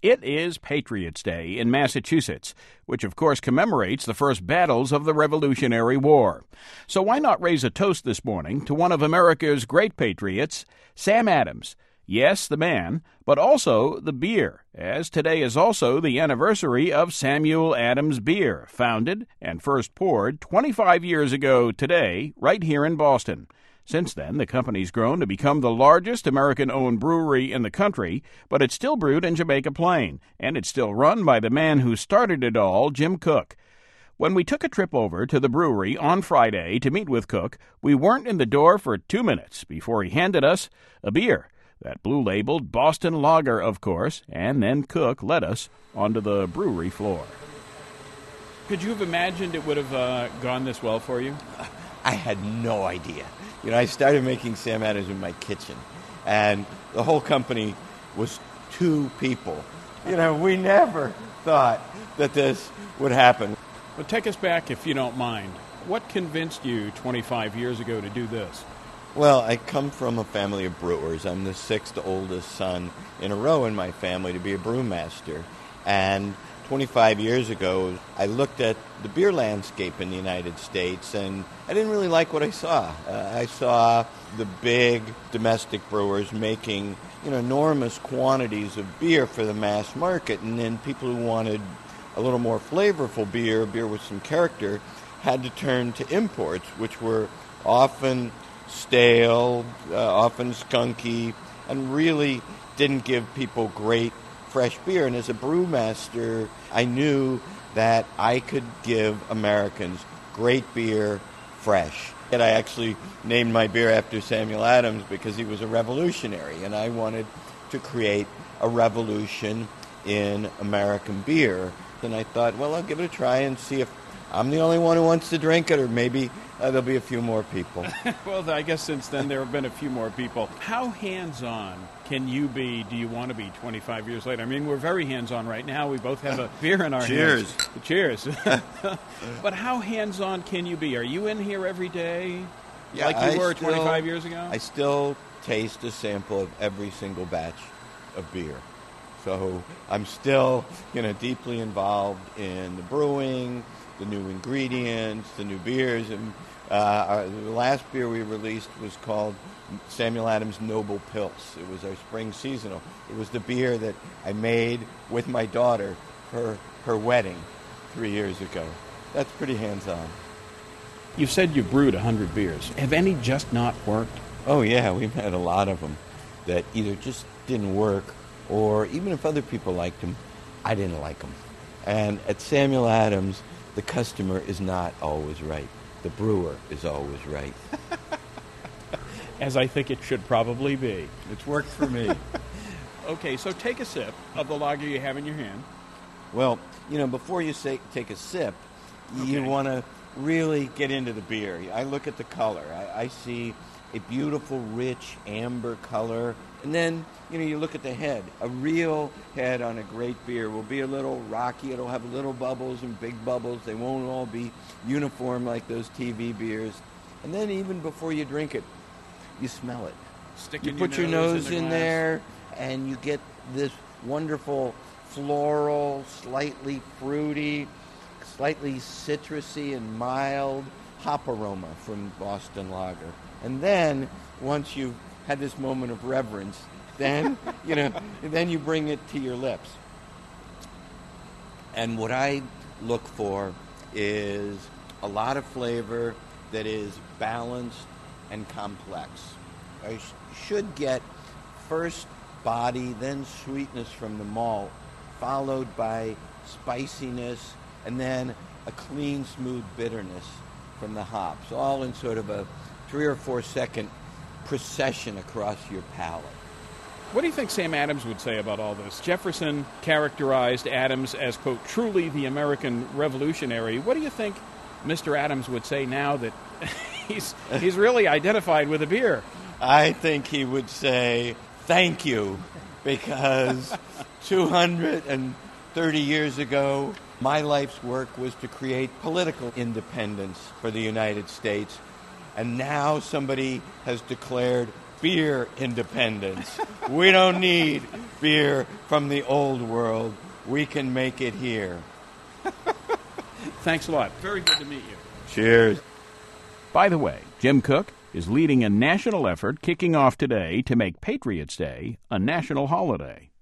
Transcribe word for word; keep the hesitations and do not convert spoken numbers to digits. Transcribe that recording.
It is Patriots' Day in Massachusetts, which of course commemorates the first battles of the Revolutionary War. So why not raise a toast this morning to one of America's great patriots, Sam Adams. Yes, the man, but also the beer, as today is also the anniversary of Samuel Adams Beer, founded and first poured twenty-five years ago today, right here in Boston. Since then, the company's grown to become the largest American-owned brewery in the country, but it's still brewed in Jamaica Plain, and it's still run by the man who started it all, Jim Koch. When we took a trip over to the brewery on Friday to meet with Koch, we weren't in the door for two minutes before he handed us a beer, that blue-labeled Boston Lager, of course, and then Koch led us onto the brewery floor. Could you have imagined it would have uh, gone this well for you? I had no idea. You know, I started making Sam Adams in my kitchen, and the whole company was two people. You know, we never thought that this would happen. But take us back, if you don't mind. What convinced you twenty-five years ago to do this? Well, I come from a family of brewers. I'm the sixth oldest son in a row in my family to be a brewmaster. And twenty-five years ago, I looked at the beer landscape in the United States, and I didn't really like what I saw. Uh, I saw the big domestic brewers making, you know, enormous quantities of beer for the mass market, and then people who wanted a little more flavorful beer, beer with some character, had to turn to imports, which were often stale, uh, often skunky, and really didn't give people great fresh beer. And as a brewmaster, I knew that I could give Americans great beer fresh. And I actually named my beer after Samuel Adams because he was a revolutionary, and I wanted to create a revolution in American beer. And I thought, well, I'll give it a try and see if I'm the only one who wants to drink it, or maybe uh, there'll be a few more people. Well, I guess since then there have been a few more people. How hands-on can you be, do you want to be twenty-five years later? I mean, we're very hands-on right now. We both have a beer in our Cheers. hands. Cheers. But how hands-on can you be? Are you in here every day Yeah, like you I were still, twenty-five years ago? I still taste a sample of every single batch of beer. So I'm still, you know, deeply involved in the brewing, the new ingredients, the new beers. And uh, our, the last beer we released was called Samuel Adams Noble Pils. It was our spring seasonal. It was the beer that I made with my daughter for her wedding three years ago. That's pretty hands-on. You've said you've brewed one hundred beers. Have any just not worked? Oh, yeah, we've had a lot of them that either just didn't work, or even if other people liked them, I didn't like them. And at Samuel Adams, the customer is not always right. The brewer is always right. As I think it should probably be. It's worked for me. Okay, so take a sip of the lager you have in your hand. Well, you know, before you say, take a sip, Okay. you want to really get into the beer. I look at the color. I, I see a beautiful, rich amber color. And then, you know, you look at the head. A real head on a great beer will be a little rocky. It'll have little bubbles and big bubbles. They won't all be uniform like those T V beers. And then even before you drink it, you smell it. Stick You in put your your nose in, the in glass. there, and you get this wonderful floral, slightly fruity, slightly citrusy and mild hop aroma from Boston Lager. And then, once you've had this moment of reverence, then, you know, then you bring it to your lips. And what I look for is a lot of flavor that is balanced and complex. I sh- should get first body, then sweetness from the malt, followed by spiciness, and then a clean, smooth bitterness from the hops, all in sort of a three or four second procession across your palate. What do you think Sam Adams would say about all this? Jefferson characterized Adams as, quote, truly the American revolutionary. What do you think Mister Adams would say now that he's he's really identified with a beer? I think he would say, thank you, because two hundred thirty years ago, my life's work was to create political independence for the United States. And now somebody has declared beer independence. We don't need beer from the old world. We can make it here. Thanks a lot. Very good to meet you. Cheers. By the way, Jim Koch is leading a national effort kicking off today to make Patriots' Day a national holiday.